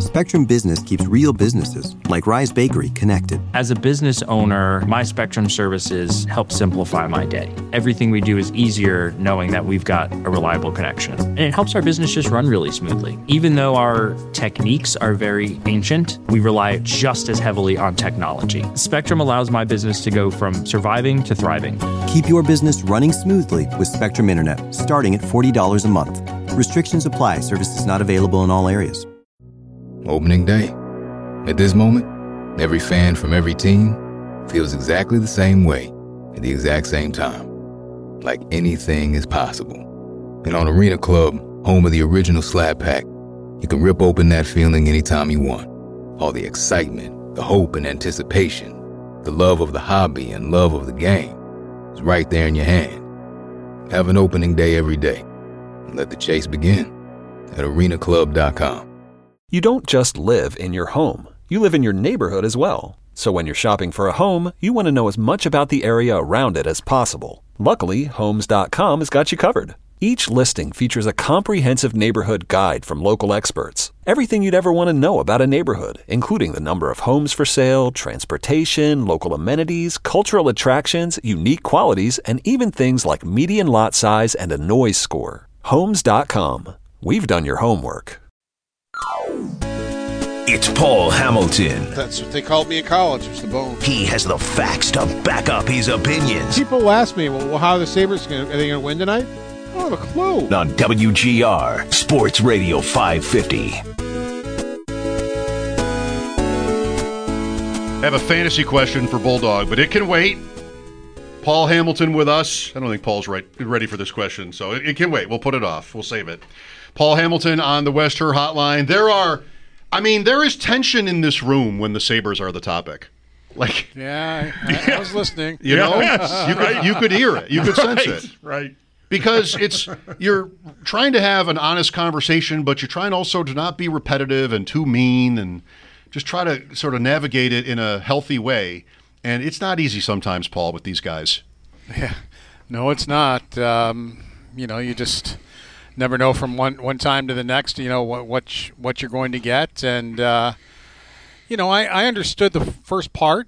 Spectrum Business keeps real businesses, like Rise Bakery, connected. As a business owner, my Spectrum services help simplify my day. Everything we do is easier knowing that we've got a reliable connection. And it helps our business just run really smoothly. Even though our techniques are very ancient, we rely just as heavily on technology. Spectrum allows my business to go from surviving to thriving. Keep your business running smoothly with Spectrum Internet, starting at $40 a month. Restrictions apply. Services not available in all areas. Opening day. At this moment, every fan from every team feels exactly the same way at the exact same time. Like anything is possible. And on Arena Club, home of the original Slab Pack, you can rip open that feeling anytime you want. All the excitement, the hope and anticipation, the love of the hobby and love of the game is right there in your hand. Have an opening day every day. And let the chase begin at arenaclub.com. You don't just live in your home. You live in your neighborhood as well. So when you're shopping for a home, you want to know as much about the area around it as possible. Luckily, Homes.com has got you covered. Each listing features a comprehensive neighborhood guide from local experts. Everything you'd ever want to know about a neighborhood, including the number of homes for sale, transportation, local amenities, cultural attractions, unique qualities, and even things like median lot size and a noise score. Homes.com. We've done your homework. It's Paul Hamilton. That's what they called me in college, was the bone. He has the facts to back up his opinions. People ask me, well, how are the Sabres going to, are they going to win tonight? I don't have a clue. On WGR, Sports Radio 550. I have a fantasy question for Bulldog, but it can wait. Paul Hamilton with us. I don't think Paul's ready for this question, so it can wait. We'll put it off. We'll save it. Paul Hamilton on the West Her Hotline. There is tension in this room when the Sabres are the topic. Yeah, I was listening. You know, you could hear it. You could sense it. Right. Because you're trying to have an honest conversation, but you're trying also to not be repetitive and too mean and just try to sort of navigate it in a healthy way. And it's not easy sometimes, Paul, with these guys. Yeah. No, it's not. You just never know from one time to the next, what you're going to get. And, I understood the first part.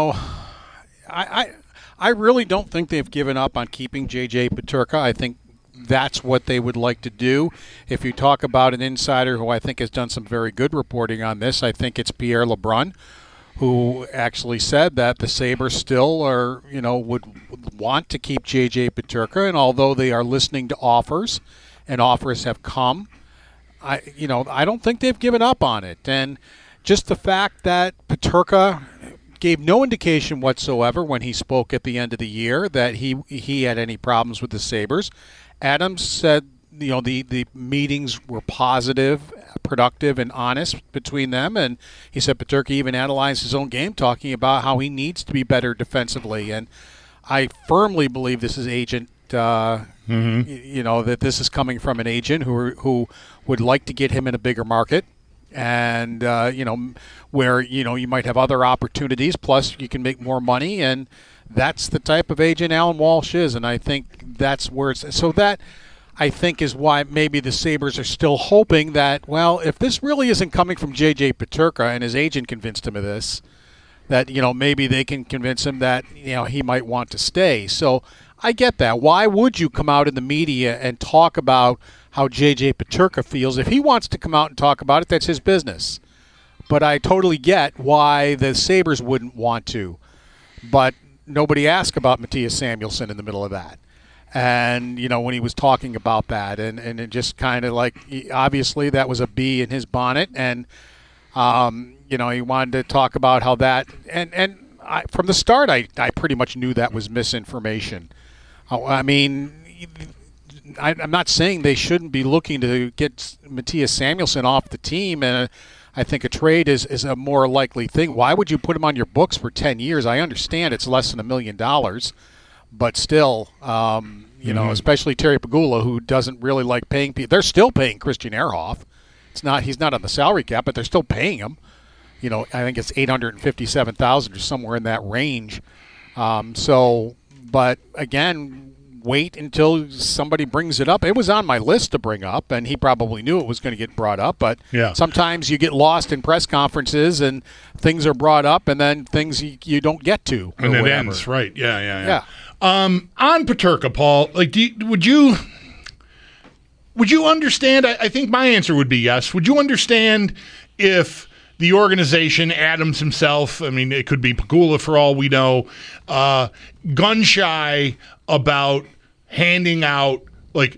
I really don't think they've given up on keeping J.J. Peterka. I think that's what they would like to do. If you talk about an insider who I think has done some very good reporting on this, I think it's Pierre LeBrun, who actually said that the Sabres still would want to keep J.J. Peterka, and although they are listening to offers, and offers have come, I don't think they've given up on it. And just the fact that Peterka gave no indication whatsoever when he spoke at the end of the year that he had any problems with the Sabres. Adams said, the meetings were positive, productive, and honest between them. And he said Peterka even analyzed his own game, talking about how he needs to be better defensively. And I firmly believe this is agent, that this is coming from an agent who would like to get him in a bigger market. And, where, you might have other opportunities, plus you can make more money. And that's the type of agent Alan Walsh is. And I think that's where it's – so that, I think, is why maybe the Sabres are still hoping that, well, if this really isn't coming from J.J. Peterka and his agent convinced him of this, that, maybe they can convince him that, he might want to stay. So I get that. Why would you come out in the media and talk about how J.J. Peterka feels? If he wants to come out and talk about it, that's his business. But I totally get why the Sabres wouldn't want to. But nobody asked about Matthias Samuelsson in the middle of that. And, when he was talking about that. And it just kind of obviously that was a bee in his bonnet. And, he wanted to talk about how that. And from the start, I pretty much knew that was misinformation. I mean, I'm not saying they shouldn't be looking to get Matthias Samuelsson off the team, and I think a trade is a more likely thing. Why would you put him on your books for 10 years? I understand it's less than $1 million, but still, especially Terry Pegula, who doesn't really like paying people. They're still paying Christian Ehrhoff. He's not on the salary cap, but they're still paying him. I think it's $857,000 or somewhere in that range. But again, wait until somebody brings it up. It was on my list to bring up, and he probably knew it was going to get brought up. But sometimes you get lost in press conferences, and things are brought up, and then things you don't get to. And it ends, right. Yeah. On Peterka, Paul, like, would you understand? I think my answer would be yes. Would you understand if the organization, Adams himself, I mean, it could be Pegula for all we know, gun-shy about handing out like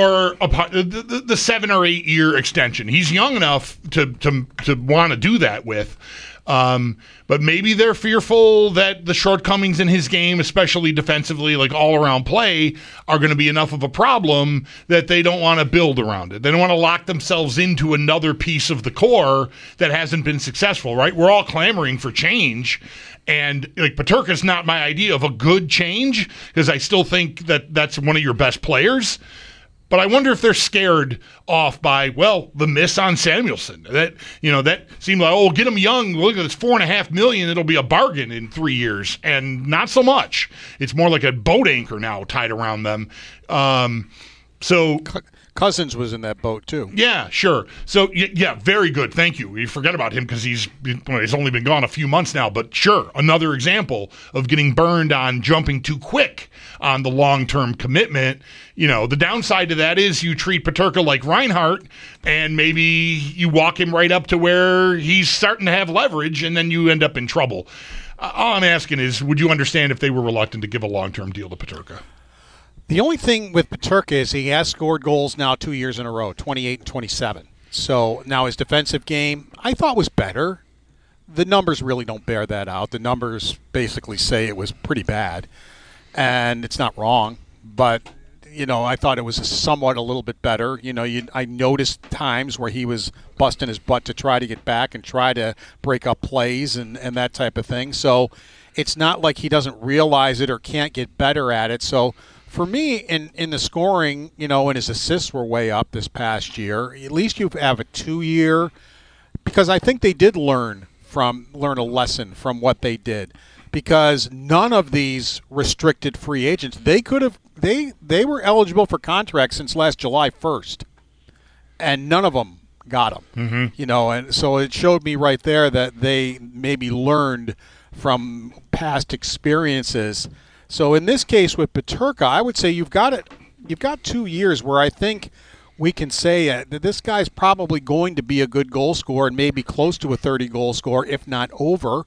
the 7 or 8 year extension? He's young enough to want to do that with. But maybe they're fearful that the shortcomings in his game, especially defensively, like all-around play, are going to be enough of a problem that they don't want to build around it. They don't want to lock themselves into another piece of the core that hasn't been successful, right? We're all clamoring for change, and like Peterka's not my idea of a good change, because I still think that that's one of your best players. But I wonder if they're scared off by, the miss on Samuelson. That seemed like, get him young. Look at this, $4.5 million. It'll be a bargain in 3 years, and not so much. It's more like a boat anchor now tied around them. So Cousins was in that boat too. Yeah, sure. So yeah, very good. Thank you. We forget about him because he's only been gone a few months now. But sure, another example of getting burned on jumping too quick on the long-term commitment. The downside to that is you treat Peterka like Reinhart, and maybe you walk him right up to where he's starting to have leverage, and then you end up in trouble. All I'm asking is, would you understand if they were reluctant to give a long-term deal to Peterka? The only thing with Peterka is he has scored goals now 2 years in a row, 28 and 27. So now his defensive game, I thought, was better. The numbers really don't bear that out. The numbers basically say it was pretty bad, and it's not wrong. But, I thought it was somewhat a little bit better. I noticed times where he was busting his butt to try to get back and try to break up plays and that type of thing. So it's not like he doesn't realize it or can't get better at it. So for me, in the scoring, and his assists were way up this past year, at least you have a 2 year, because I think they did learn a lesson from what they did, because none of these restricted free agents, they were eligible for contracts since last July 1st, and none of them got them. Mm-hmm. And so it showed me right there that they maybe learned from past experiences. So in this case with Peterka, I would say you've got 2 years where I think we can say that this guy's probably going to be a good goal scorer and maybe close to a 30-goal scorer, if not over,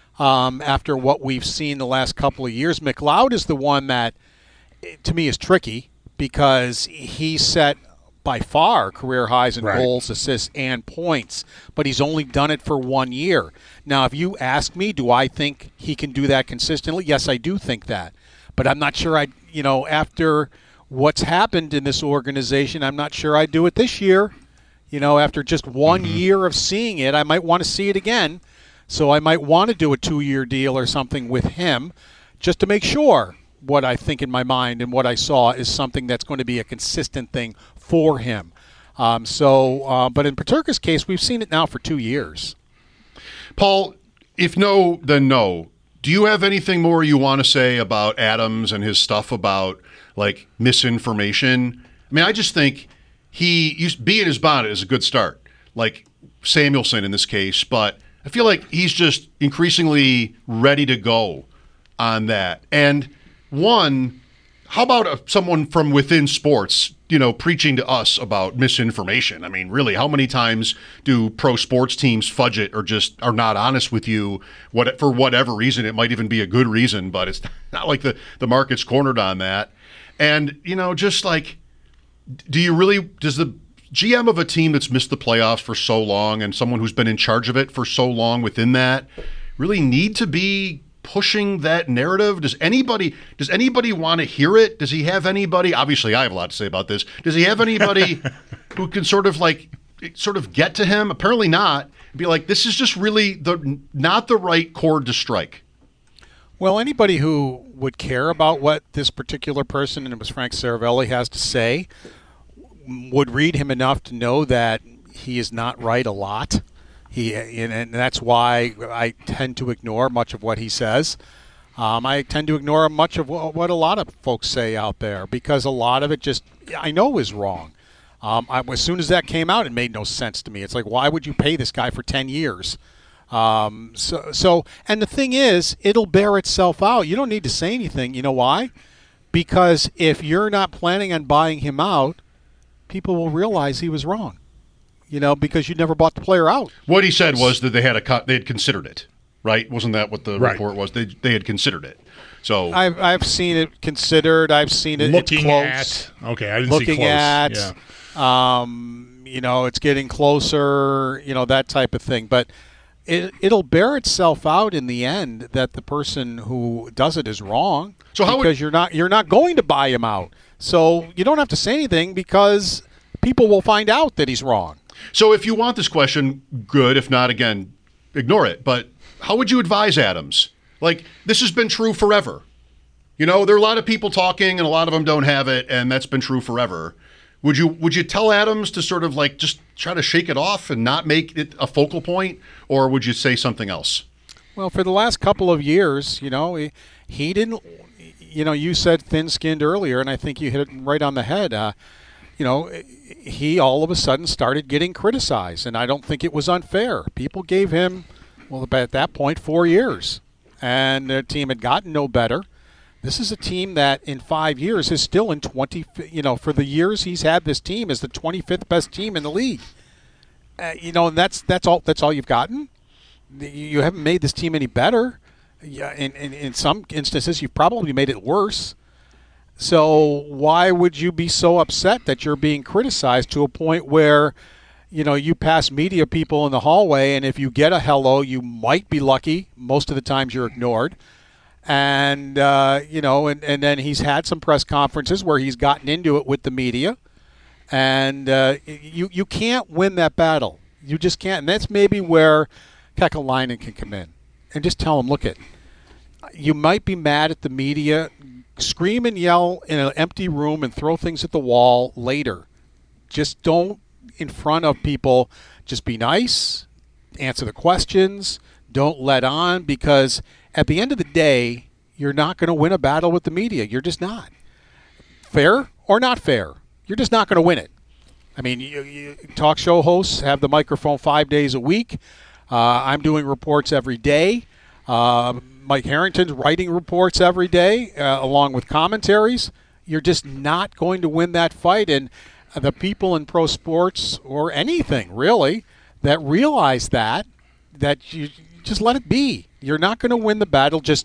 after what we've seen the last couple of years. McLeod is the one that, to me, is tricky because he set by far career highs in goals, assists, and points, but he's only done it for 1 year. Now, if you ask me, do I think he can do that consistently? Yes, I do think that. But I'm not sure after what's happened in this organization, I'm not sure I'd do it this year. After just 1 year of seeing it, I might want to see it again. So I might want to do a 2-year deal or something with him just to make sure what I think in my mind and what I saw is something that's going to be a consistent thing for him. But in Peterka's case, we've seen it now for 2 years. Paul, if no, then no. Do you have anything more you want to say about Adams and his stuff about, like, misinformation? I mean, I just think being his bonnet is a good start, like Samuelson in this case, but I feel like he's just increasingly ready to go on that. And how about someone from within sports, preaching to us about misinformation? I mean, really, how many times do pro sports teams fudge it or just are not honest with you for whatever reason? It might even be a good reason, but it's not like the market's cornered on that. And, just like, does the GM of a team that's missed the playoffs for so long and someone who's been in charge of it for so long within that really need to be pushing that narrative? Does anybody want to hear it? Does he have anybody? Obviously, I have a lot to say about this. Does he have anybody who can sort of get to him? Apparently not. Be like, this is just really not the right chord to strike. Well, anybody who would care about what this particular person, and it was Frank Saravelli, has to say, would read him enough to know that he is not right a lot. And that's why I tend to ignore much of what he says. I tend to ignore much of what a lot of folks say out there because a lot of it just I know is wrong. As soon as that came out, it made no sense to me. It's like, why would you pay this guy for 10 years? And the thing is, it'll bear itself out. You don't need to say anything. You know why? Because if you're not planning on buying him out, people will realize he was wrong. Because you never bought the player out. What he said was that they had considered it. Right? Wasn't that what the report was? They had considered it. So I've seen it considered. I've seen it looking close. at. Okay, I didn't looking see close. At. Yeah. It's getting closer. That type of thing. But it'll bear itself out in the end that the person who does it is wrong. So because you're not going to buy him out. So you don't have to say anything because people will find out that he's wrong. So if you want this question, good. If not, again, ignore it. But how would you advise Adams? Like, this has been true forever. There are a lot of people talking, and a lot of them don't have it, and that's been true forever. Would you tell Adams to sort of like just try to shake it off and not make it a focal point, or would you say something else? Well, for the last couple of years, he didn't. You said thin-skinned earlier, and I think you hit it right on the head. He all of a sudden started getting criticized, and I don't think it was unfair. People gave him, at that point, 4 years, and the team had gotten no better. This is a team that in 5 years is still in 20. For the years he's had this team is the 25th best team in the league. And that's all you've gotten. You haven't made this team any better. Yeah, in some instances you've probably made it worse. So why would you be so upset that you're being criticized to a point where, you pass media people in the hallway, and if you get a hello, you might be lucky. Most of the times you're ignored. And, and then he's had some press conferences where he's gotten into it with the media. And you can't win that battle. You just can't. And that's maybe where Kekalainen can come in and just tell him, look, you might be mad at the media. Scream and yell in an empty room and throw things at the wall later. Just don't, in front of people, just be nice, answer the questions, don't let on, because at the end of the day, you're not going to win a battle with the media. You're just not. Fair or not fair, you're just not going to win it. I mean, you talk show hosts have the microphone 5 days a week. I'm doing reports every day. Mike Harrington's writing reports every day, along with commentaries. You're just not going to win that fight. And the people in pro sports, or anything really, that realize that you just let it be. You're not going to win the battle. Just,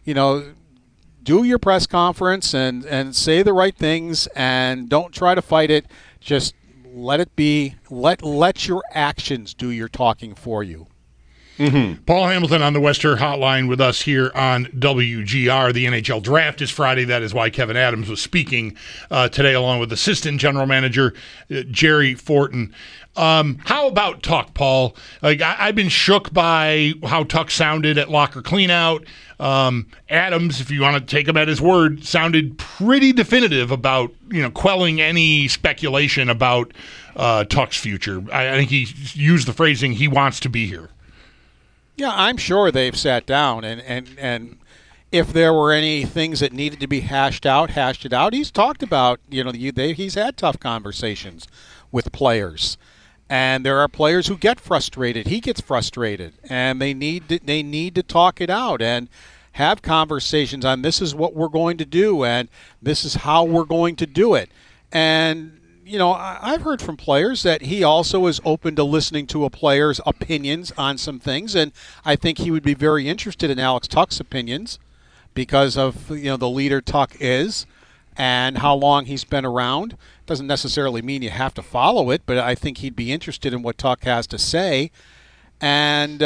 do your press conference and say the right things, and don't try to fight it. Just let it be. Let your actions do your talking for you. Mm-hmm. Paul Hamilton on the Western Hotline with us here on WGR. The NHL Draft is Friday. That is why Kevin Adams was speaking today, along with Assistant General Manager Jerry Fortin. How about Tuch, Paul? Like, I've been shook by how Tuch sounded at locker cleanout. Adams, if you want to take him at his word, sounded pretty definitive about quelling any speculation about Tuch's future. I think he used the phrasing, he wants to be here. Yeah, I'm sure they've sat down, and if there were any things that needed to be hashed it out. He's talked about, he's had tough conversations with players, and there are players who get frustrated. He gets frustrated, and they need to talk it out and have conversations on this is what we're going to do, and this is how we're going to do it. And I've heard from players that he also is open to listening to a player's opinions on some things, and I think he would be very interested in Alex Tuch's opinions because of the leader Tuch is and how long he's been around. Doesn't necessarily mean you have to follow it, but I think he'd be interested in what Tuch has to say. And,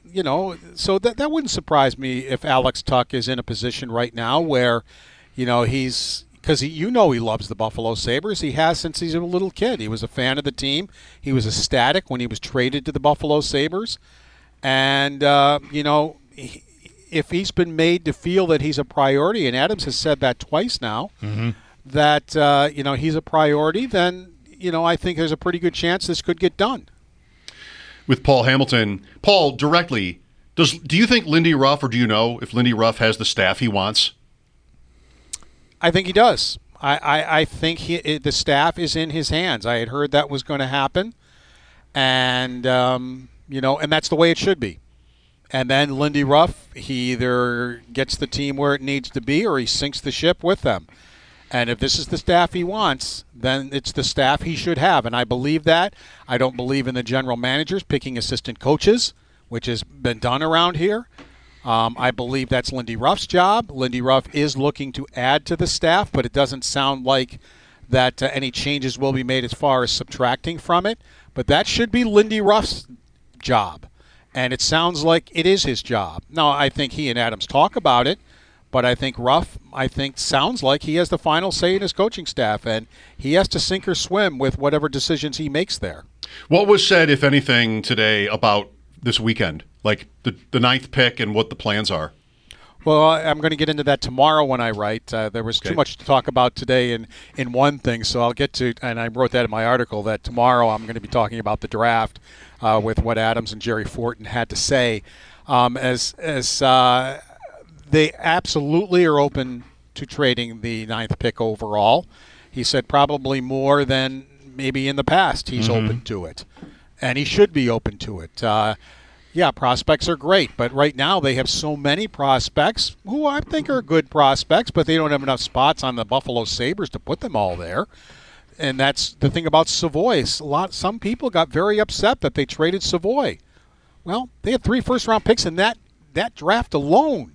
so that wouldn't surprise me if Alex Tuch is in a position right now where, he's – because he loves the Buffalo Sabres. He has since he's a little kid. He was a fan of the team. He was ecstatic when he was traded to the Buffalo Sabres. And, if he's been made to feel that he's a priority, and Adams has said that twice now, that, he's a priority, then, I think there's a pretty good chance this could get done. With Paul Hamilton, Paul, directly, Do you think Lindy Ruff, or do you know if Lindy Ruff has the staff he wants? I think he does. I think the staff is in his hands. I had heard that was going to happen, and and that's the way it should be. And then Lindy Ruff, he either gets the team where it needs to be, or he sinks the ship with them. And if this is the staff he wants, then it's the staff he should have. And I believe that. I don't believe in the general managers picking assistant coaches, which has been done around here. I believe that's Lindy Ruff's job. Lindy Ruff is looking to add to the staff, but it doesn't sound like that any changes will be made as far as subtracting from it. But that should be Lindy Ruff's job. And it sounds like it is his job. Now, I think he and Adams talk about it, but I think Ruff, sounds like he has the final say in his coaching staff, and he has to sink or swim with whatever decisions he makes there. What was said, if anything, today about this weekend, like the ninth pick and what the plans are? Well, I'm going to get into that tomorrow when I write. There was too much to talk about today in one thing, so I'll get to, and I wrote that in my article, that tomorrow I'm going to be talking about the draft with what Adams and Jerry Fortin had to say. They absolutely are open to trading the ninth pick overall. He said probably more than maybe in the past he's open to it, and he should be open to it. Prospects are great, but right now they have so many prospects who I think are good prospects, but they don't have enough spots on the Buffalo Sabres to put them all there. And that's the thing about Savoy. Some people got very upset that they traded Savoy. Well, they had 3 first-round picks in that draft alone.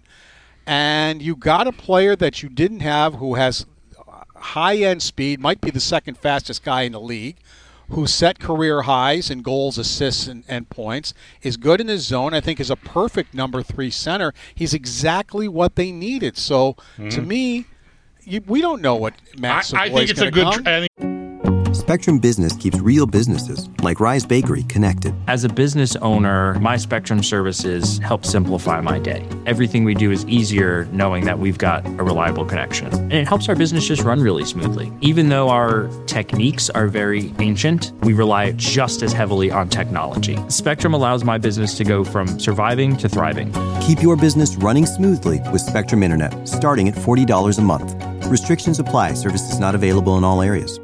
And you got a player that you didn't have who has high-end speed, might be the second fastest guy in the league, who set career highs in goals, assists, and points, is good in his zone, I think is a perfect number 3 center. He's exactly what they needed. So, to me, we don't know what Matt Savoy is going to come. Spectrum Business keeps real businesses, like Rise Bakery, connected. As a business owner, my Spectrum services help simplify my day. Everything we do is easier knowing that we've got a reliable connection. And it helps our business just run really smoothly. Even though our techniques are very ancient, we rely just as heavily on technology. Spectrum allows my business to go from surviving to thriving. Keep your business running smoothly with Spectrum Internet, starting at $40 a month. Restrictions apply. Services not available in all areas.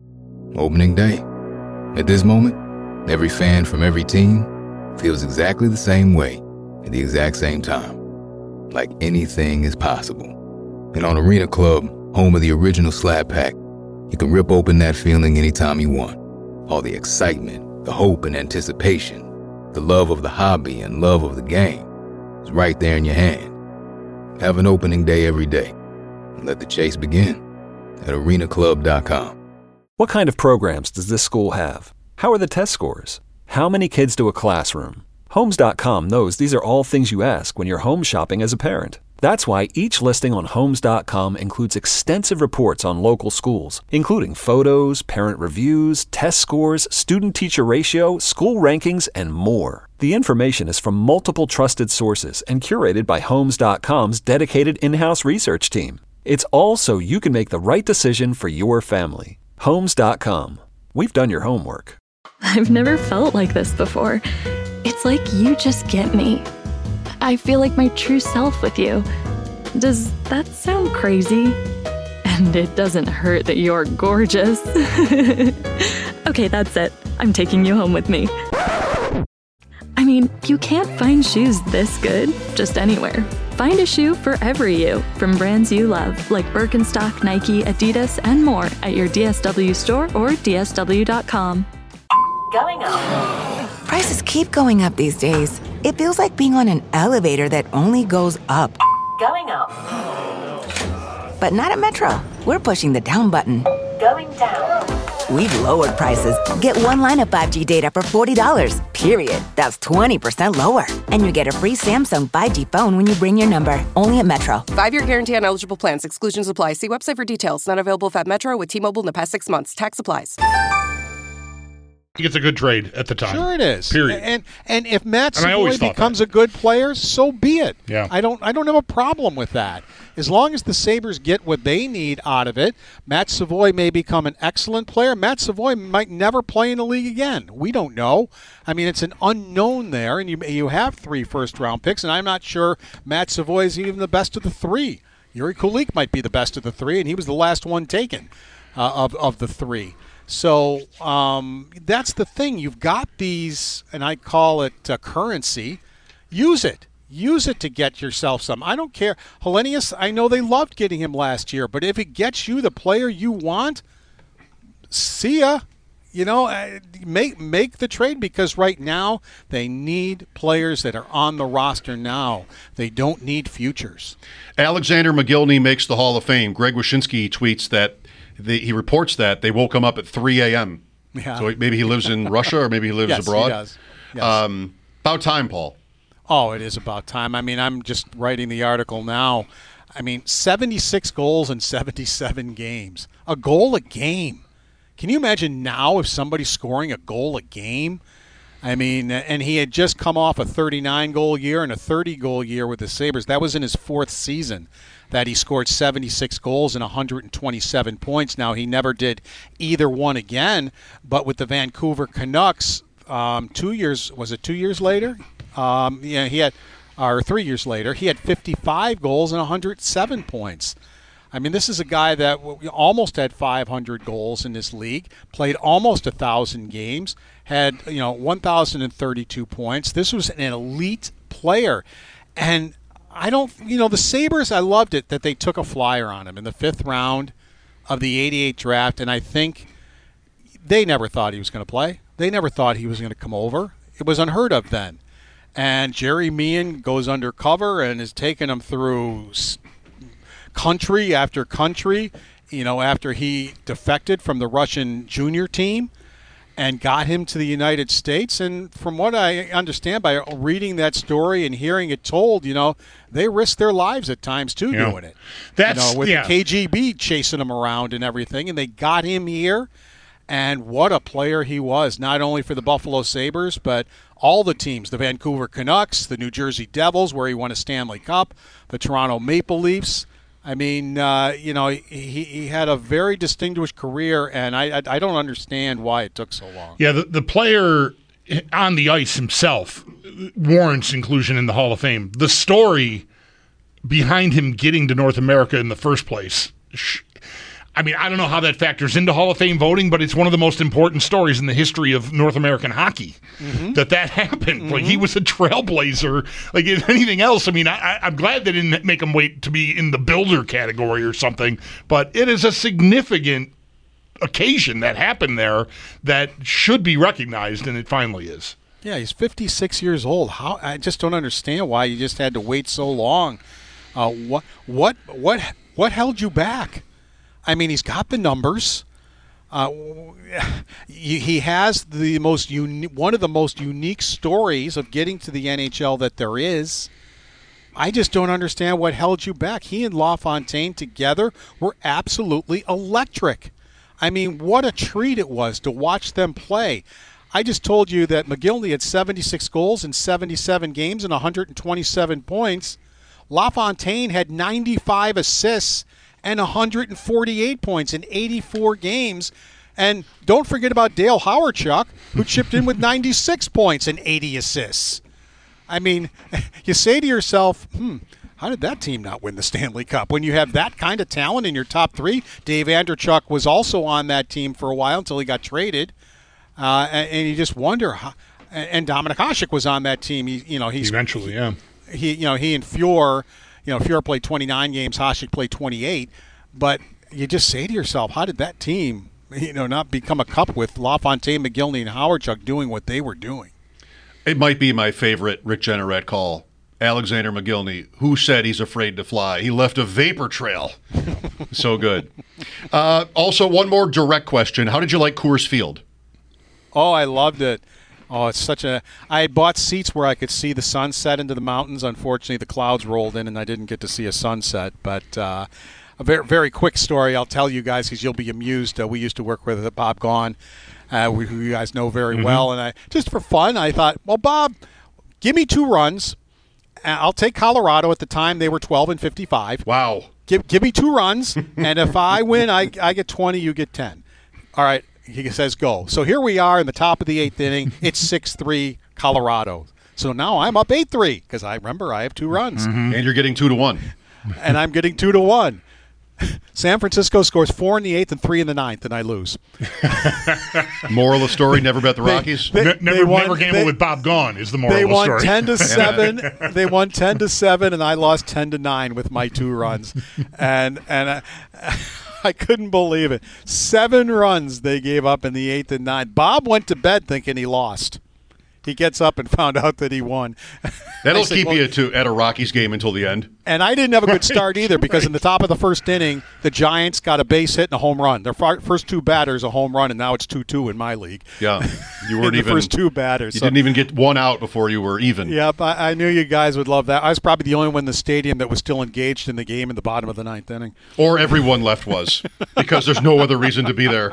Opening day. At this moment, every fan from every team feels exactly the same way at the exact same time. Like anything is possible. And on Arena Club, home of the original Slab Pack, you can rip open that feeling anytime you want. All the excitement, the hope and anticipation, the love of the hobby and love of the game is right there in your hand. Have an opening day every day. And let the chase begin at arenaclub.com. What kind of programs does this school have? How are the test scores? How many kids to a classroom? Homes.com knows these are all things you ask when you're home shopping as a parent. That's why each listing on Homes.com includes extensive reports on local schools, including photos, parent reviews, test scores, student-teacher ratio, school rankings, and more. The information is from multiple trusted sources and curated by Homes.com's dedicated in-house research team. It's all so you can make the right decision for your family. Homes.com. We've done your homework. I've never felt like this before. It's like you just get me. I feel like my true self with you. Does that sound crazy? And it doesn't hurt that you're gorgeous. Okay, that's it. I'm taking you home with me. I mean, you can't find shoes this good just anywhere. Find a shoe for every you from brands you love, like Birkenstock, Nike, Adidas, and more at your DSW store or DSW.com. Going up. Prices keep going up these days. It feels like being on an elevator that only goes up. Going up. But not at Metro. We're pushing the down button. Going down. We've lowered prices. Get one line of 5G data for $40, period. That's 20% lower. And you get a free Samsung 5G phone when you bring your number. Only at Metro. 5-year guarantee on eligible plans. Exclusions apply. See website for details. Not available at Metro with T-Mobile in the past 6 months. Tax applies. think it's a good trade at the time. Sure it is. Period. And if Matt And I always Savoy thought becomes a good player, so be it. Yeah. I don't have a problem with that. As long as the Sabres get what they need out of it, Matt Savoy may become an excellent player. Matt Savoy might never play in the league again. We don't know. I mean, it's an unknown there, and you have 3 first-round picks, and I'm not sure Matt Savoy is even the best of the 3. Yuri Kulich might be the best of the 3, and he was the last one taken of the 3. So that's the thing. You've got these, and I call it currency. Use it. Use it to get yourself some. I don't care. Hellenius, I know they loved getting him last year, but if it gets you the player you want, see ya. Make the trade, because right now they need players that are on the roster now. They don't need futures. Alexander McGillney makes the Hall of Fame. Greg Wyshynski tweets that he reports that they woke him up at 3 a.m. Yeah. So maybe he lives in Russia, or maybe he lives abroad. Yes, he does. Yes. About time, Paul. Oh, it is about time. I mean, I'm just writing the article now. I mean, 76 goals in 77 games. A goal a game. Can you imagine now if somebody's scoring a goal a game? I mean, and he had just come off a 39-goal year and a 30-goal year with the Sabres. That was in his 4th season that he scored 76 goals and 127 points. Now, he never did either one again, but with the Vancouver Canucks, 2 years, was it 2 years later? He had, or 3 years later, he had 55 goals and 107 points. I mean, this is a guy that almost had 500 goals in this league, played almost 1,000 games, had 1,032 points. This was an elite player, and the Sabres, I loved it that they took a flyer on him in the 5th round of the '88 draft, and I think they never thought he was going to play. They never thought he was going to come over. It was unheard of then. And Jerry Meehan goes undercover and is taking him through country after country, after he defected from the Russian junior team and got him to the United States. And from what I understand by reading that story and hearing it told, they risked their lives at times too doing it. That's with the KGB chasing him around and everything, and they got him here. And what a player he was, not only for the Buffalo Sabres, but all the teams, the Vancouver Canucks, the New Jersey Devils, where he won a Stanley Cup, the Toronto Maple Leafs. I mean, he had a very distinguished career, and I don't understand why it took so long. Yeah, the player on the ice himself warrants inclusion in the Hall of Fame. The story behind him getting to North America in the first place, I mean, I don't know how that factors into Hall of Fame voting, but it's one of the most important stories in the history of North American hockey that happened. Like, he was a trailblazer. Like, if anything else, I mean, I'm glad they didn't make him wait to be in the builder category or something, but it is a significant occasion that happened there that should be recognized, and it finally is. Yeah, he's 56 years old. I just don't understand why you just had to wait so long. What held you back? I mean, he's got the numbers. He has one of the most unique stories of getting to the NHL that there is. I just don't understand what held you back. He and LaFontaine together were absolutely electric. I mean, what a treat it was to watch them play. I just told you that McGillney had 76 goals in 77 games and 127 points. LaFontaine had 95 assists and 148 points in 84 games. And don't forget about Dale Hawerchuk, who chipped in with 96 points and 80 assists. I mean, you say to yourself, how did that team not win the Stanley Cup? When you have that kind of talent in your top 3, Dave Andreychuk was also on that team for a while until he got traded. And you just wonder how. And Dominik Hasek was on that team. He's eventually, yeah. He and Fior. Fior played 29 games, Hasek played 28. But you just say to yourself, how did that team, not become a cup with LaFontaine, McGillney, and Hawerchuk doing what they were doing? It might be my favorite Rick Jeanneret call. Alexander McGillney, who said he's afraid to fly? He left a vapor trail. So good. Also, one more direct question. How did you like Coors Field? Oh, I loved it. Oh, it's such a... I had bought seats where I could see the sunset into the mountains. Unfortunately, the clouds rolled in and I didn't get to see a sunset. But a very, very quick story I'll tell you guys because you'll be amused. We used to work with Bob Gaughan who you guys know very well. And just for fun, I thought, well, Bob, give me 2 runs. I'll take Colorado. At the time, they were 12-55. Wow. Give me 2 runs, and if I win, I get 20, you get 10. All right, he says go. So here we are in the top of the 8th inning. It's 6-3 Colorado. So now I'm up 8-3 because I have 2 runs. And you're getting 2-1. And I'm getting 2-1. San Francisco scores 4 in the 8th and 3 in the 9th, and I lose. Moral of the story: never bet the Rockies. Never gamble with Bob gone is the moral of the story. They won 10-7. They won 10-7, and I lost 10-9 with my 2 runs, and I couldn't believe it. 7 runs they gave up in the 8th and 9th. Bob went to bed thinking he lost. He gets up and found out that he won. That'll keep you at a Rockies game until the end. And I didn't have a good start either because in the top of the first inning, the Giants got a base hit and a home run. Their first 2 batters, a home run, and now it's 2-2 in my league. Yeah, you weren't the even first 2 batters. You didn't even get 1 out before you were even. Yep, I knew you guys would love that. I was probably the only one in the stadium that was still engaged in the game in the bottom of the 9th inning. Or everyone left was, because there's no other reason to be there.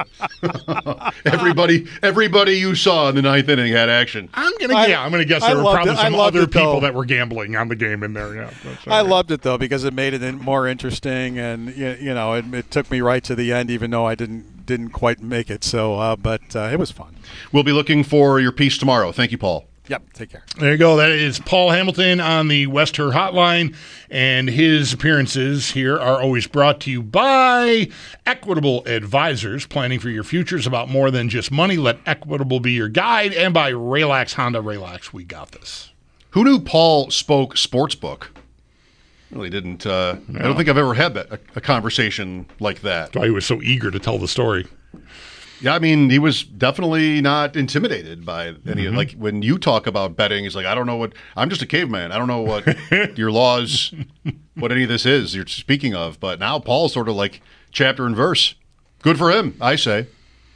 Everybody you saw in the 9th inning had action. I'm gonna guess there were probably some other people that were gambling on the game in there. Yeah, I loved it though because it made it more interesting, and it took me right to the end, even though I didn't quite make it. So, but it was fun. We'll be looking for your piece tomorrow. Thank you, Paul. Yep, take care. There you go. That is Paul Hamilton on the West Her Hotline, and his appearances here are always brought to you by Equitable Advisors. Planning for your future is about more than just money. Let Equitable be your guide, and by Relax Honda. Relax, we got this. Who knew Paul spoke sportsbook? Really didn't. I don't think I've ever had a conversation like that. That's why he was so eager to tell the story. Yeah, I mean, he was definitely not intimidated by any. Like when you talk about betting, he's like, I don't know what. I'm just a caveman. I don't know what your laws, what any of this is you're speaking of. But now Paul's sort of like chapter and verse. Good for him, I say.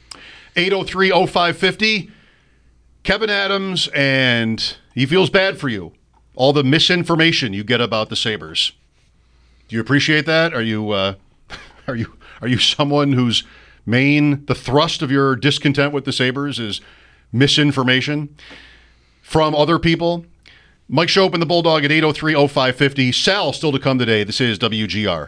803-0550. Kevin Adams, and he feels bad for you. All the misinformation you get about the Sabres. Do you appreciate that? Are you someone who's the thrust of your discontent with the Sabres is misinformation from other people? Mike Schopp and the Bulldog at 803-0550. Sal still to come today. This is WGR.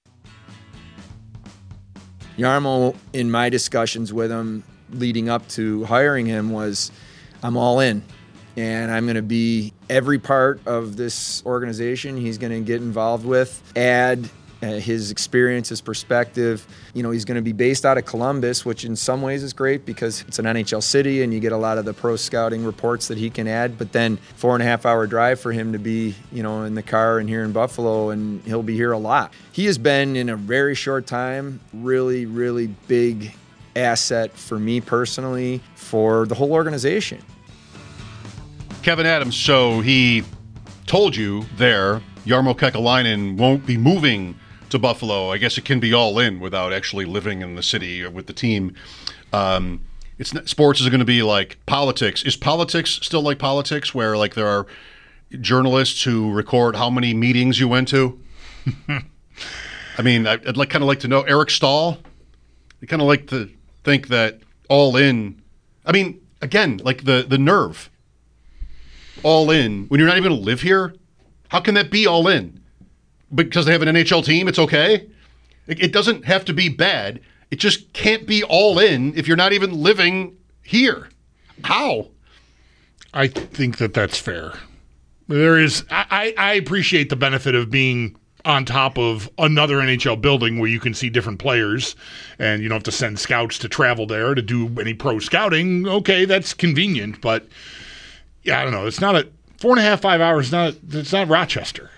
Jarmo, in my discussions with him leading up to hiring him, was I'm all in. And I'm going to be every part of this organization he's going to get involved with, add his experience, his perspective. He's going to be based out of Columbus, which in some ways is great because it's an NHL city and you get a lot of the pro scouting reports that he can add. But then 4.5-hour drive for him to be, in the car and here in Buffalo, and he'll be here a lot. He has been, in a very short time, really, really big asset for me personally, for the whole organization. Kevin Adams, so he told you there, Jarmo Kekalainen won't be moving to Buffalo. I guess it can be all in without actually living in the city or with the team. Sports is going to be like politics. Is politics still like politics, where like there are journalists who record how many meetings you went to? I mean, I'd kind of like to know. Eric Stahl, I kind of like to think that all in. I mean, again, like the nerve. All in when you're not even going to live here. How can that be all in? Because they have an NHL team, it's okay? It doesn't have to be bad. It just can't be all in if you're not even living here. How? I think that's fair. I appreciate the benefit of being on top of another NHL building where you can see different players and you don't have to send scouts to travel there to do any pro scouting. Okay, that's convenient, but yeah, I don't know. It's not 4.5 hours. It's not Rochester.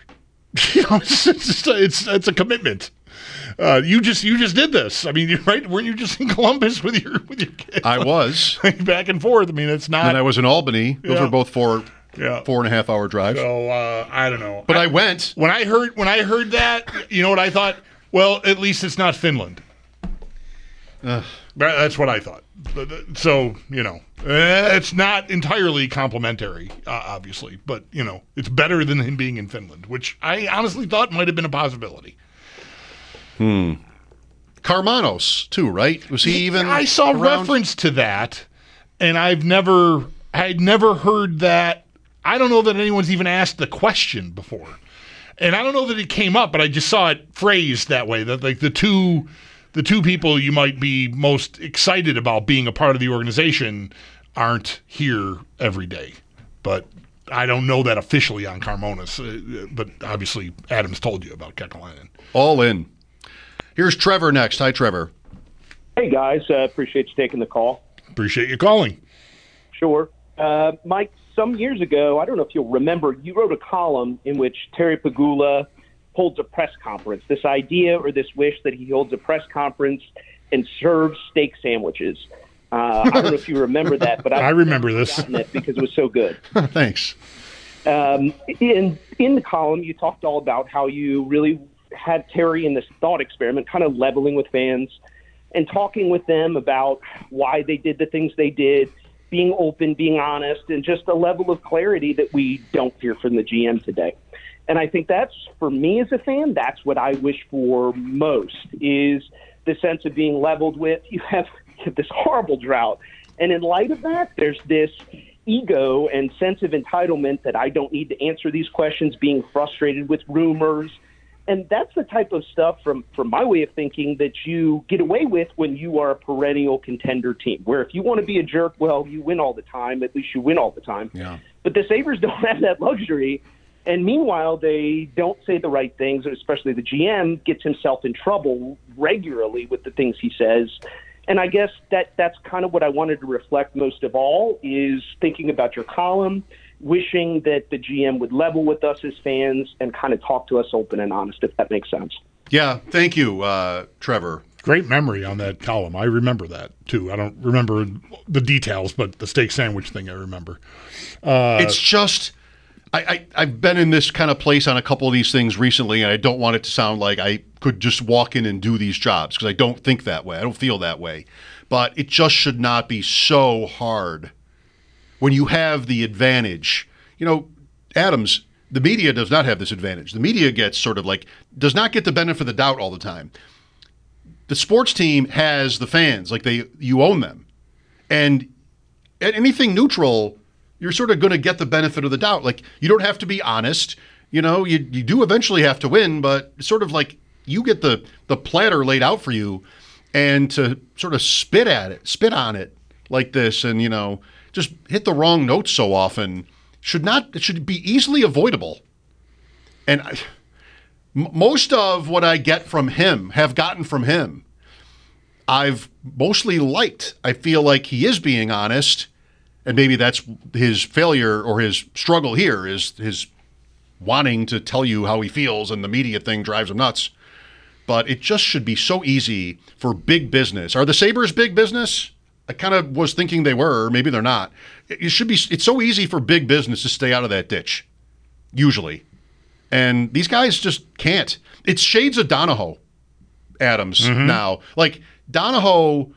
It's a commitment. You just did this. I mean, right? Weren't you just in Columbus with your kids? I was back and forth. I mean, it's not. And I was in Albany. Those were both 4.5-hour drives. So I don't know. But I went when I heard that. You know what I thought? Well, at least it's not Finland. That's what I thought. So, it's not entirely complimentary, obviously, but, it's better than him being in Finland, which I honestly thought might have been a possibility. Karmanos too, right? Was he even? I saw around? reference to that, and I'd never heard that. I don't know that anyone's even asked the question before, and I don't know that it came up, but I just saw it phrased that way. That like the two people you might be most excited about being a part of the organization aren't here every day, but I don't know that officially on Karmanos. But obviously, Adams told you about Kekalainen. All in. Here's Trevor next. Hi, Trevor. Hey, guys. Appreciate you taking the call. Appreciate you calling. Sure. Mike, some years ago, I don't know if you'll remember, you wrote a column in which Terry Pegula holds a press conference. This idea or this wish that he holds a press conference and serves steak sandwiches. I don't know if you remember that, but I remember this it because it was so good. Thanks. In the column, you talked all about how you really had Terry in this thought experiment, kind of leveling with fans and talking with them about why they did the things they did, being open, being honest, and just a level of clarity that we don't hear from the GM today. And I think that's, for me as a fan, that's what I wish for most, is the sense of being leveled with. You have this horrible drought. And in light of that, there's this ego and sense of entitlement that I don't need to answer these questions, being frustrated with rumors. And that's the type of stuff, from my way of thinking, that you get away with when you are a perennial contender team, where if you want to be a jerk, well, you win all the time. At least you win all the time. Yeah. But the Sabres don't have that luxury. And meanwhile, they don't say the right things, especially the GM gets himself in trouble regularly with the things he says. And I guess that's kind of what I wanted to reflect most of all, is thinking about your column, wishing that the GM would level with us as fans and kind of talk to us open and honest, if that makes sense. Yeah, thank you, Trevor. Great memory on that column. I remember that, too. I don't remember the details, but the steak sandwich thing I remember. It's just, I've been in this kind of place on a couple of these things recently, and I don't want it to sound like I could just walk in and do these jobs, because I don't think that way. I don't feel that way. But it just should not be so hard when you have the advantage. You know, Adams, the media does not have this advantage. The media gets sort of like, does not get the benefit of the doubt all the time. The sports team has the fans, like you own them. And at anything neutral, you're sort of going to get the benefit of the doubt. Like, you don't have to be honest. You know, you do eventually have to win, but it's sort of like you get the platter laid out for you, and to sort of spit on it like this, and, you know, just hit the wrong notes so often it should be easily avoidable. And most of what I get from him, have gotten from him, I've mostly liked. I feel like he is being honest, and maybe that's his failure or his struggle here, is his wanting to tell you how he feels, and the media thing drives him nuts. But it just should be so easy for big business. Are the Sabres big business? I kind of was thinking they were, or maybe they're not. It's so easy for big business to stay out of that ditch, usually. And these guys just can't. It's shades of Donahoe, Adams, now. Like, Donahoe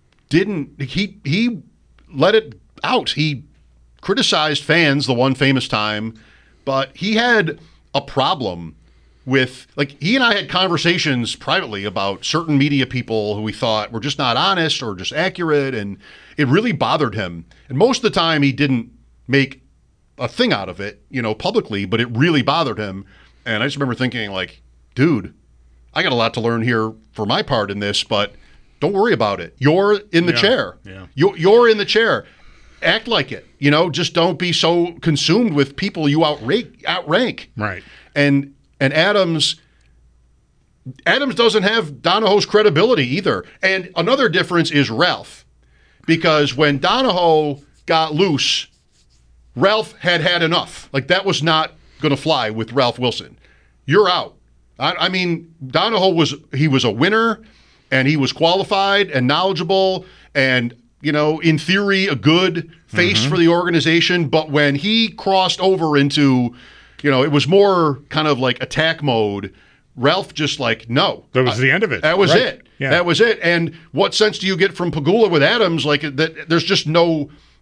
he let it out. He criticized fans the one famous time, but he had a problem with, like, he and I had conversations privately about certain media people who we thought were just not honest or just accurate, and it really bothered him. And most of the time he didn't make a thing out of it, you know, publicly, but it really bothered him. And I just remember thinking, like, dude, I got a lot to learn here for my part in this, but don't worry about it. You're in the chair. Yeah. You're in the chair. Act like it. You know, just don't be so consumed with people you outrank. Right. And Adams doesn't have Donahoe's credibility either. And another difference is Ralph. Because when Donahoe got loose, Ralph had enough. Like, that was not going to fly with Ralph Wilson. You're out. I mean, Donahoe was a winner, and he was qualified and knowledgeable and, you know, in theory, a good face for the organization. But when he crossed over into, you know, it was more kind of like attack mode, Ralph just like, no. That was the end of it. That was right. it. Yeah. That was it. And what sense do you get from Pegula with Adams? Like, that there's just no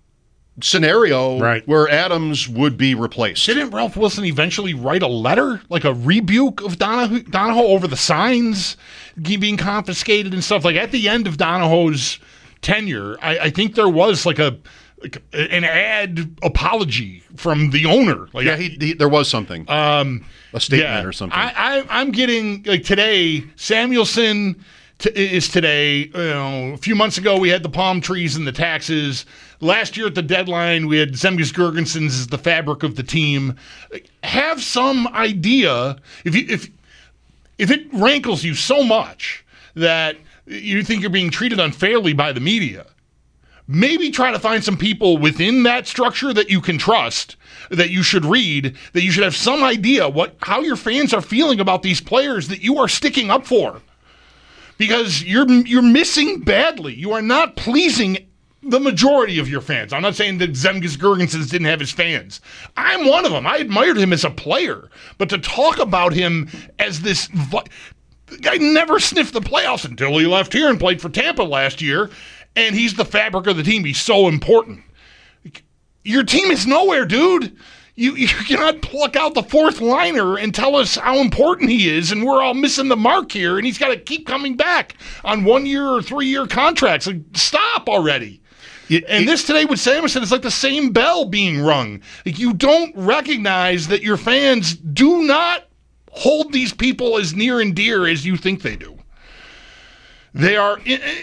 scenario where Adams would be replaced. Didn't Ralph Wilson eventually write a letter, like a rebuke of Donahoe over the signs being confiscated and stuff? Like at the end of Donahoe's tenure, I think there was like an ad apology from the owner. Like, yeah, there was something, a statement or something. I'm getting like today. Samuelson is today. A few months ago, we had the palm trees and the taxes. Last year at the deadline, we had Zemgus Girgensons as the fabric of the team. Have some idea if it rankles you so much that you think you're being treated unfairly by the media. Maybe try to find some people within that structure that you can trust, that you should read, that you should have some idea how your fans are feeling about these players that you are sticking up for. Because you're missing badly. You are not pleasing the majority of your fans. I'm not saying that Zemgus Girgensons didn't have his fans. I'm one of them. I admired him as a player. But to talk about him as this... The guy never sniffed the playoffs until he left here and played for Tampa last year. And he's the fabric of the team. He's so important. Your team is nowhere, dude. You cannot pluck out the fourth liner and tell us how important he is, and we're all missing the mark here, and he's got to keep coming back on 1 year or 3 year contracts. Like, stop already. This today with Samuelson is like the same bell being rung. Like, you don't recognize that your fans do not hold these people as near and dear as you think they do. They are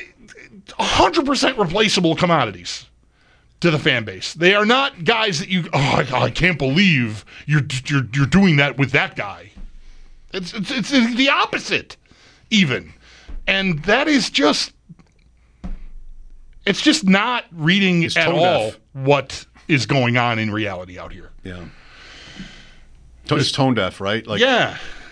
100% replaceable commodities to the fan base. They are not guys that I can't believe you're doing that with that guy. It's the opposite, even. And that is just, it's just not reading at all what is going on in reality out here. Yeah. It's tone deaf, right? Like, yeah.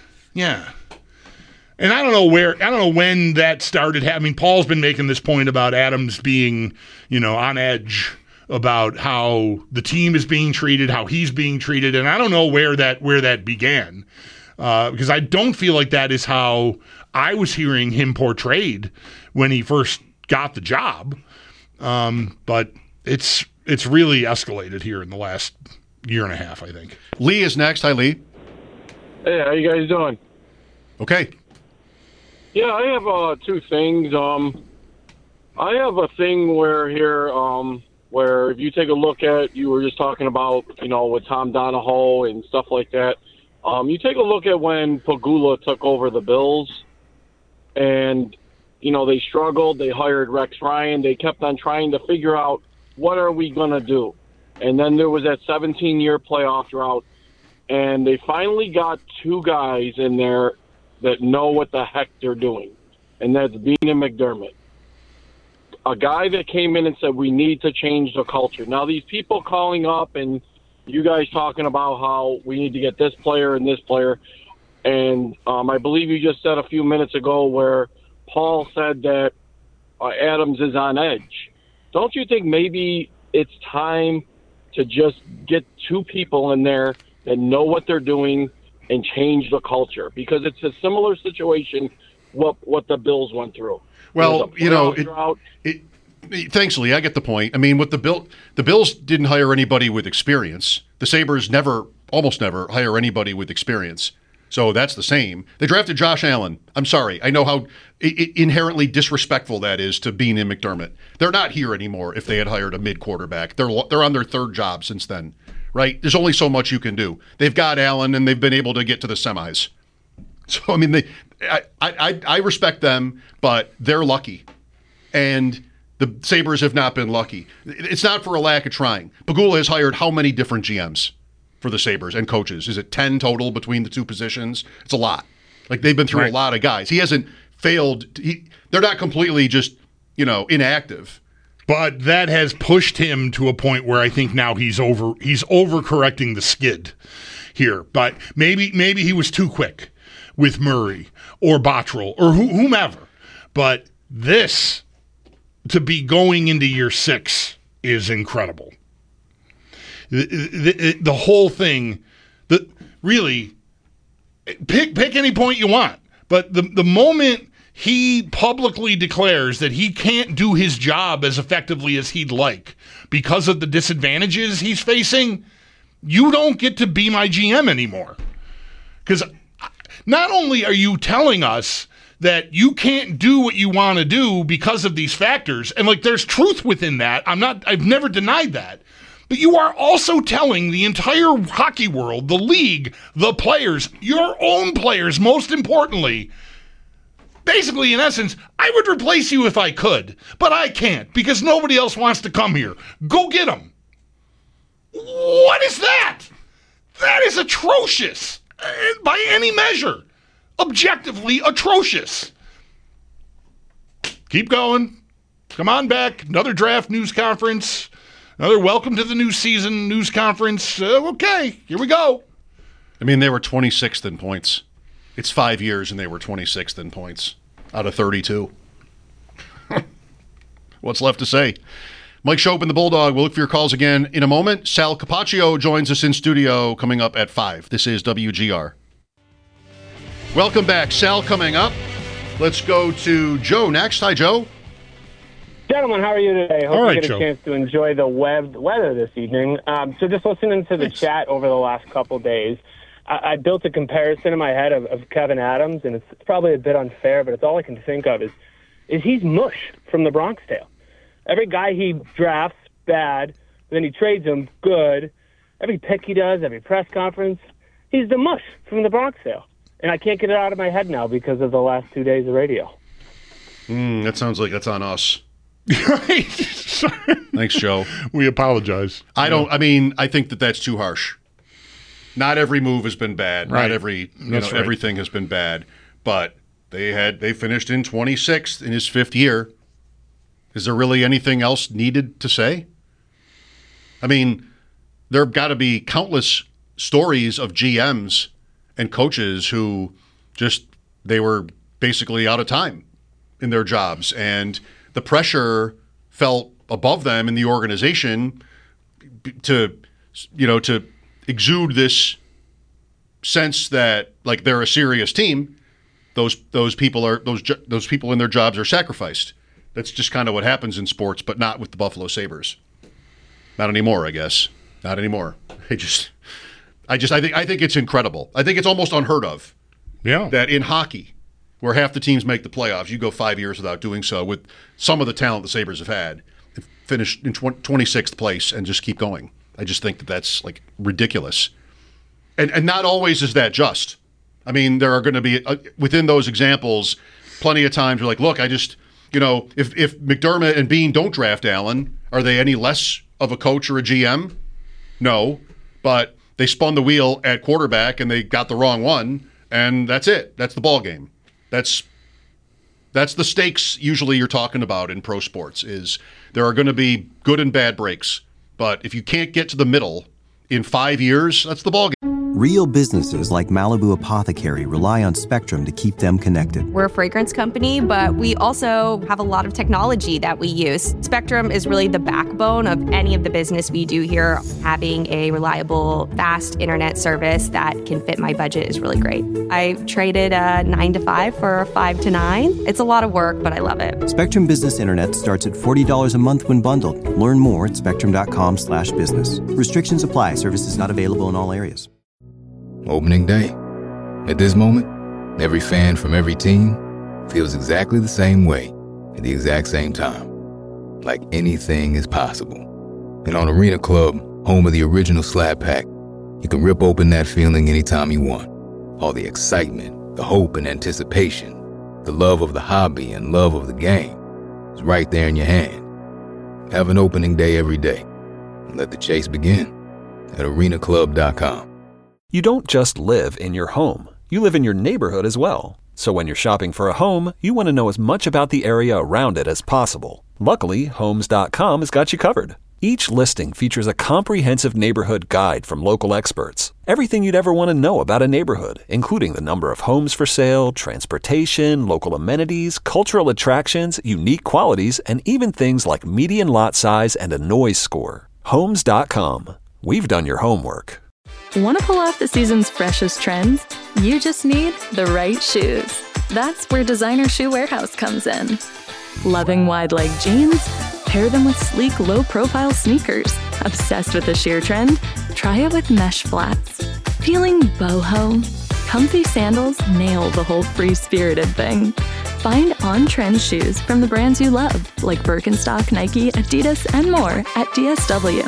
And I don't know when that started. I mean, Paul's been making this point about Adams being, on edge about how the team is being treated, how he's being treated, and I don't know where that began, because I don't feel like that is how I was hearing him portrayed when he first got the job. But it's really escalated here in the last year and a half, I think. Lee is next. Hi, Lee. Hey, how you guys doing? Okay. Yeah, I have two things. I have a thing where if you take a look at, you were just talking about, with Tom Donahoe and stuff like that. You take a look at when Pegula took over the Bills, and they struggled. They hired Rex Ryan. They kept on trying to figure out what are we gonna do, and then there was that 17-year playoff drought, and they finally got two guys in there that know what the heck they're doing, and that's Beane and McDermott. A guy that came in and said, we need to change the culture. Now, these people calling up and you guys talking about how we need to get this player and this player, and I believe you just said a few minutes ago where Paul said that Adams is on edge. Don't you think maybe it's time to just get two people in there that know what they're doing and change the culture? Because it's a similar situation what the Bills went through. Well, thanks, Lee. I get the point. I mean, with the Bills didn't hire anybody with experience. The Sabres almost never hire anybody with experience. So that's the same. They drafted Josh Allen. I'm sorry. I know how inherently disrespectful that is to Beane and McDermott. They're not here anymore if they had hired a mid-quarterback. They're on their third job since then, right? There's only so much you can do. They've got Allen, and they've been able to get to the semis. So, I mean, I respect them, but they're lucky. And the Sabres have not been lucky. It's not for a lack of trying. Pegula has hired how many different GMs for the Sabres and coaches? Is it 10 total between the two positions? It's a lot. Like, they've been through a lot of guys. He hasn't failed. They're not completely just, inactive. But that has pushed him to a point where I think now he's overcorrecting the skid here. But maybe he was too quick with Murray or Botterill or whomever. But this, to be going into year 6, is incredible. The whole thing, really, pick any point you want. But the moment he publicly declares that he can't do his job as effectively as he'd like because of the disadvantages he's facing, you don't get to be my GM anymore. Because not only are you telling us that you can't do what you want to do because of these factors, and like there's truth within that. I've never denied that. But you are also telling the entire hockey world, the league, the players, your own players, most importantly, basically, in essence, I would replace you if I could, but I can't because nobody else wants to come here. Go get them. What is that? That is atrocious by any measure. Objectively atrocious. Keep going. Come on back. Another draft news conference. Another welcome to the new season news conference. Okay, here we go. I mean, they were 26th in points. It's 5 years, and they were 26th in points out of 32. What's left to say? Mike Schopp and the Bulldog. We'll look for your calls again in a moment. Sal Capaccio joins us in studio coming up at 5. This is WGR. Welcome back. Sal coming up. Let's go to Joe next. Hi, Joe. Gentlemen, how are you today? Hope All right, you get Joe. a chance to enjoy the weather this evening. So just listening to the chat over the last couple days, I built a comparison in my head of Kevin Adams, and it's probably a bit unfair, but it's all I can think of is he's mush from the Bronx Tale. Every guy he drafts, bad, then he trades him, good. Every pick he does, every press conference, he's the mush from the Bronx Tale. And I can't get it out of my head now because of the last 2 days of radio. That sounds like that's on us. Right. Thanks, Joe. We apologize. I think that's too harsh. Not every move has been bad. Right. Not every, That's right. everything has been bad. But they finished in 26th in his 5th year. Is there really anything else needed to say? I mean, there have got to be countless stories of GMs and coaches who they were basically out of time in their jobs, and the pressure felt above them in the organization to exude this sense that like they're a serious team. Those people in their jobs are sacrificed. That's just kind of what happens in sports, but not with the Buffalo Sabres. Not anymore, I guess. Not anymore. I think it's incredible. I think it's almost unheard of. Yeah. That in hockey, where half the teams make the playoffs, you go 5 years without doing so with some of the talent the Sabres have had, and finish in 26th place and just keep going. I just think that's like ridiculous. And not always is that just. I mean, there are going to be, within those examples, plenty of times you're like, look, if McDermott and Bean don't draft Allen, are they any less of a coach or a GM? No, but they spun the wheel at quarterback and they got the wrong one, and that's it. That's the ball game. That's the stakes usually you're talking about in pro sports, is there are going to be good and bad breaks. But if you can't get to the middle in 5 years, that's the ball game. Real businesses like Malibu Apothecary rely on Spectrum to keep them connected. We're a fragrance company, but we also have a lot of technology that we use. Spectrum is really the backbone of any of the business we do here. Having a reliable, fast internet service that can fit my budget is really great. I traded a 9 to 5 for a 5 to 9. It's a lot of work, but I love it. Spectrum Business Internet starts at $40 a month when bundled. Learn more at spectrum.com/business. Restrictions apply. Services not available in all areas. Opening day. At this moment, every fan from every team feels exactly the same way at the exact same time. Like anything is possible. And on Arena Club, home of the original Slab Pack, you can rip open that feeling anytime you want. All the excitement, the hope and anticipation, the love of the hobby and love of the game is right there in your hand. Have an opening day every day. And let the chase begin at arenaclub.com. You don't just live in your home. You live in your neighborhood as well. So when you're shopping for a home, you want to know as much about the area around it as possible. Luckily, Homes.com has got you covered. Each listing features a comprehensive neighborhood guide from local experts. Everything you'd ever want to know about a neighborhood, including the number of homes for sale, transportation, local amenities, cultural attractions, unique qualities, and even things like median lot size and a noise score. Homes.com. We've done your homework. Want to pull off the season's freshest trends? You just need the right shoes. That's where Designer Shoe Warehouse comes in. Loving wide leg jeans? Pair them with sleek, low-profile sneakers. Obsessed with the sheer trend? Try it with mesh flats. Feeling boho? Comfy sandals nail the whole free-spirited thing. Find on-trend shoes from the brands you love, like Birkenstock, Nike, Adidas, and more at DSW.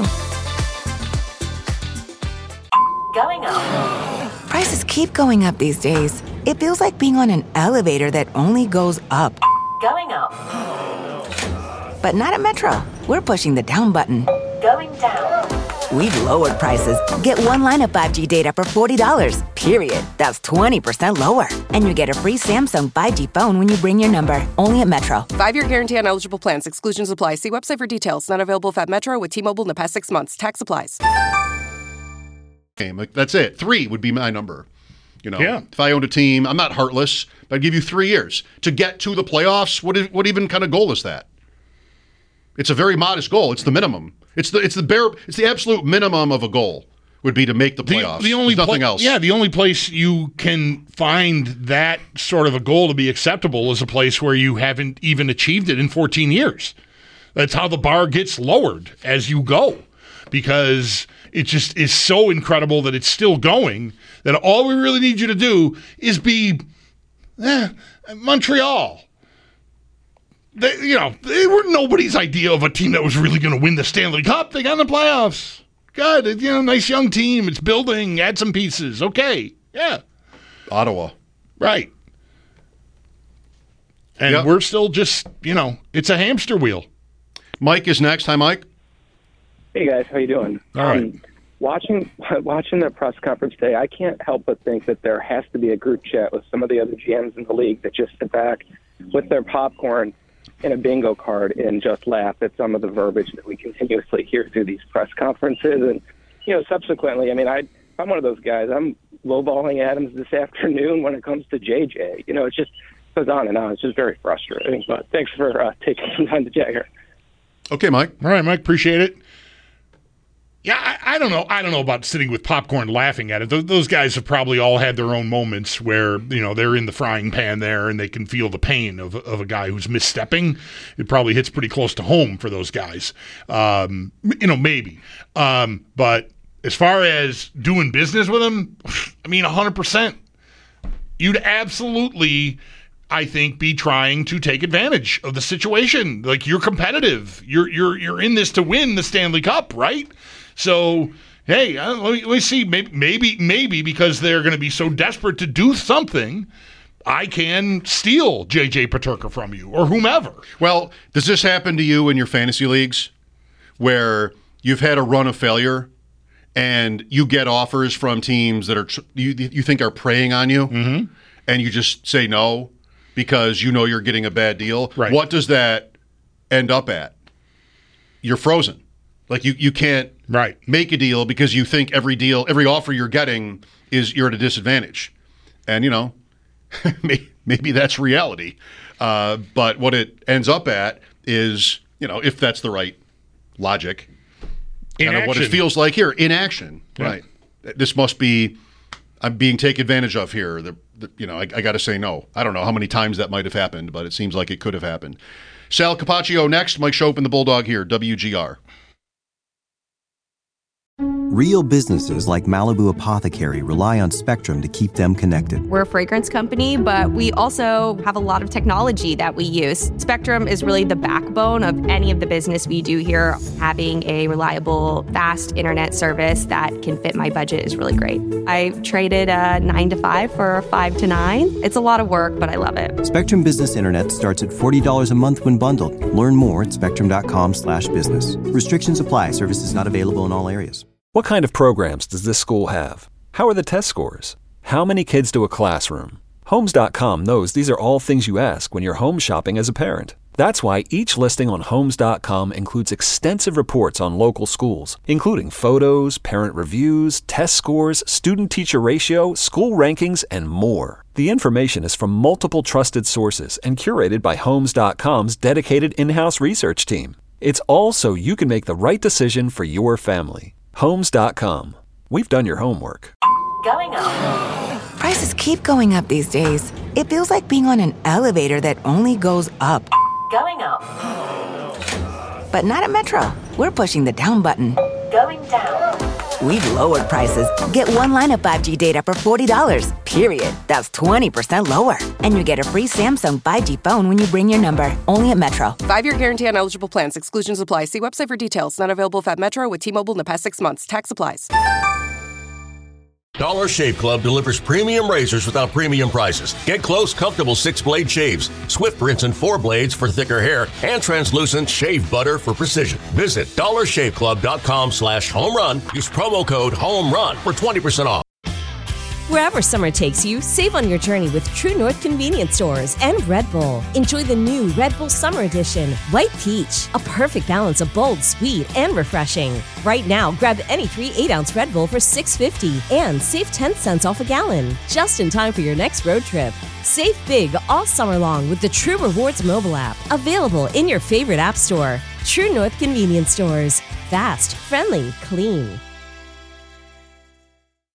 Going up. Prices keep going up these days. It feels like being on an elevator that only goes up. Going up. But not at Metro. We're pushing the down button. Going down. We've lowered prices. Get one line of 5G data for $40, period. That's 20% lower. And you get a free Samsung 5G phone when you bring your number. Only at Metro. 5-year guarantee on eligible plans. Exclusions apply. See website for details. Not available at Metro with T-Mobile in the past 6 months. Tax applies. Like, that's it. 3 would be my number. You know, Yeah. if I owned a team, I'm not heartless, but I'd give you 3 years to get to the playoffs. What even kind of goal is that? It's a very modest goal. It's the minimum. It's the absolute minimum of a goal would be to make the playoffs. The only There's nothing else. Yeah, the only place you can find that sort of a goal to be acceptable is a place where you haven't even achieved it in 14 years. That's how the bar gets lowered as you go, because it just is so incredible that it's still going, that all we really need you to do is be Montreal. They were nobody's idea of a team that was really going to win the Stanley Cup. They got in the playoffs. Good, nice young team. It's building. Add some pieces. Okay, yeah. Ottawa. Right. And we're still just, it's a hamster wheel. Mike is next. Hi, Mike. Hey guys, how you doing? All right. Watching the press conference today, I can't help but think that there has to be a group chat with some of the other GMs in the league that just sit back with their popcorn and a bingo card and just laugh at some of the verbiage that we continuously hear through these press conferences. And, subsequently, I'm one of those guys. I'm lowballing Adams this afternoon when it comes to JJ. It just goes on and on. It's just very frustrating. But thanks for taking some time to chat here. Okay, Mike. All right, Mike. Appreciate it. Yeah, I don't know. I don't know about sitting with popcorn laughing at it. Those guys have probably all had their own moments where, they're in the frying pan there and they can feel the pain of a guy who's misstepping. It probably hits pretty close to home for those guys. Maybe. But as far as doing business with them, 100%. You'd absolutely, I think, be trying to take advantage of the situation. Like, you're competitive. You're in this to win the Stanley Cup, right? So, hey, let me see. Maybe because they're going to be so desperate to do something, I can steal JJ Peterka from you or whomever. Well, does this happen to you in your fantasy leagues where you've had a run of failure and you get offers from teams that are you think are preying on you, and you just say no because you're getting a bad deal? Right. What does that end up at? You're frozen. Like you can't make a deal because you think every offer you're getting you're at a disadvantage. And, maybe that's reality. But what it ends up at is, if that's the right logic, kind of what it feels like here, inaction. Yeah. Right. This must be, I'm being taken advantage of here. I got to say no. I don't know how many times that might have happened, but it seems like it could have happened. Sal Capaccio next. Mike Schopp and the Bulldog here, WGR. Real businesses like Malibu Apothecary rely on Spectrum to keep them connected. We're a fragrance company, but we also have a lot of technology that we use. Spectrum is really the backbone of any of the business we do here. Having a reliable, fast internet service that can fit my budget is really great. I traded a 9 to 5 for a 5 to 9. It's a lot of work, but I love it. Spectrum Business Internet starts at $40 a month when bundled. Learn more at spectrum.com/business. Restrictions apply. Services not available in all areas. What kind of programs does this school have? How are the test scores? How many kids do a classroom? Homes.com knows these are all things you ask when you're home shopping as a parent. That's why each listing on Homes.com includes extensive reports on local schools, including photos, parent reviews, test scores, student-teacher ratio, school rankings, and more. The information is from multiple trusted sources and curated by Homes.com's dedicated in-house research team. It's all so you can make the right decision for your family. Homes.com. We've done your homework. Going up. Prices keep going up these days. It feels like being on an elevator that only goes up. Going up. But not at Metro. We're pushing the down button. Going down. We've lowered prices. Get one line of 5G data for $40, period. That's 20% lower. And you get a free Samsung 5G phone when you bring your number. Only at Metro. 5-year guarantee on eligible plans. Exclusions apply. See website for details. Not available at Metro with T-Mobile in the past 6 months. Tax applies. Dollar Shave Club delivers premium razors without premium prices. Get close, comfortable 6-blade shaves, swift rinse and 4 blades for thicker hair, and translucent shave butter for precision. Visit dollarshaveclub.com/homerun. Use promo code HOMERUN for 20% off. Wherever summer takes you, save on your journey with True North Convenience Stores and Red Bull. Enjoy the new Red Bull Summer Edition, White Peach, a perfect balance of bold, sweet, and refreshing. Right now, grab any 3 8-ounce Red Bull for $6.50 and save 10 cents off a gallon, just in time for your next road trip. Save big all summer long with the True Rewards mobile app, available in your favorite app store. True North Convenience Stores. Fast, friendly, clean.